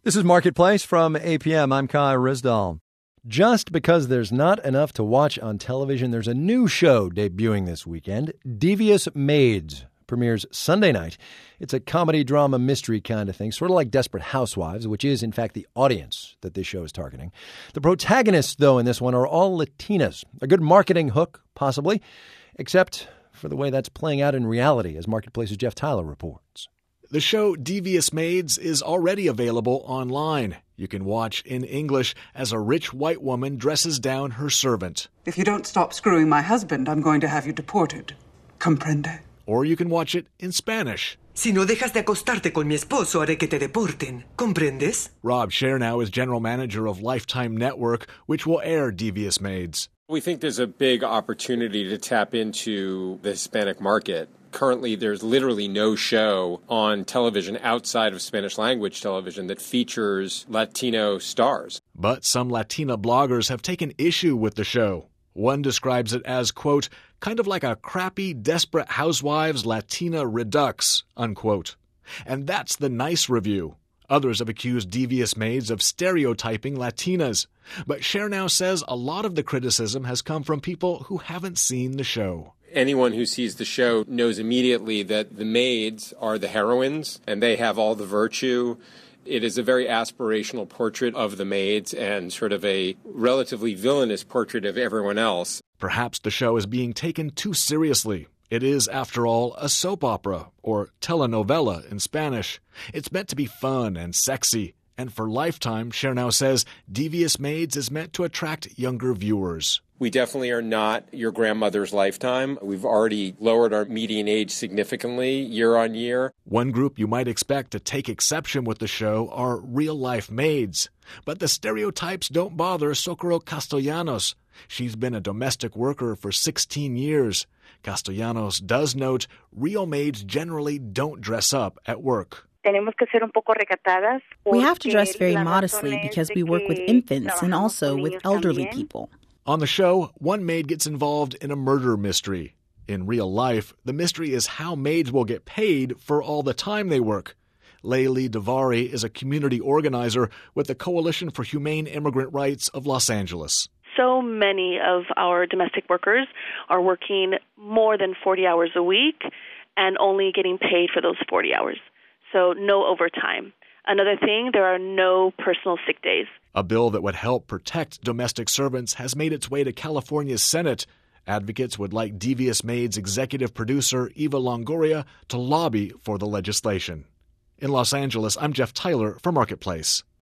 This is Marketplace from APM. I'm Kai Rizdal. Just because there's not enough to watch on television, there's a new show debuting this weekend. Devious Maids premieres Sunday night. It's a comedy, drama, mystery kind of thing, sort of like Desperate Housewives, which is, in fact, the audience that this show is targeting. The protagonists, though, in this one are all Latinas. A good marketing hook, possibly, except for the way that's playing out in reality, as Marketplace's Jeff Tyler reports. The show Devious Maids is already available online. You can watch in English as a rich white woman dresses down her servant. If you don't stop screwing my husband, I'm going to have you deported. Comprende? Or you can watch it in Spanish. Si no dejas de acostarte con mi esposo, haré que te deporten. ¿Comprendes? Rob Chernow is general manager of Lifetime Network, which will air Devious Maids. We think there's a big opportunity to tap into the Hispanic market. Currently, there's literally no show on television outside of Spanish language television that features Latino stars. But some Latina bloggers have taken issue with the show. One describes it as, quote, kind of like a crappy Desperate Housewives Latina Redux, unquote. And that's the nice review. Others have accused Devious Maids of stereotyping Latinas. But Chernow says a lot of the criticism has come from people who haven't seen the show. Anyone who sees the show knows immediately that the maids are the heroines and they have all the virtue. It is a very aspirational portrait of the maids and sort of a relatively villainous portrait of everyone else. Perhaps the show is being taken too seriously. It is, after all, a soap opera, or telenovela in Spanish. It's meant to be fun and sexy. And for Lifetime, Chernow says, Devious Maids is meant to attract younger viewers. We definitely are not your grandmother's Lifetime. We've already lowered our median age significantly year on year. One group you might expect to take exception with the show are real-life maids. But the stereotypes don't bother Socorro Castellanos. She's been a domestic worker for 16 years. Castellanos does note real maids generally don't dress up at work. We have to dress very modestly because we work with infants and also with elderly people. On the show, one maid gets involved in a murder mystery. In real life, the mystery is how maids will get paid for all the time they work. Layli Davari is a community organizer with the Coalition for Humane Immigrant Rights of Los Angeles. So many of our domestic workers are working more than 40 hours a week and only getting paid for those 40 hours. So no overtime. Another thing, there are no personal sick days. A bill that would help protect domestic servants has made its way to California's Senate. Advocates would like Devious Maids executive producer Eva Longoria to lobby for the legislation. In Los Angeles, I'm Jeff Tyler for Marketplace.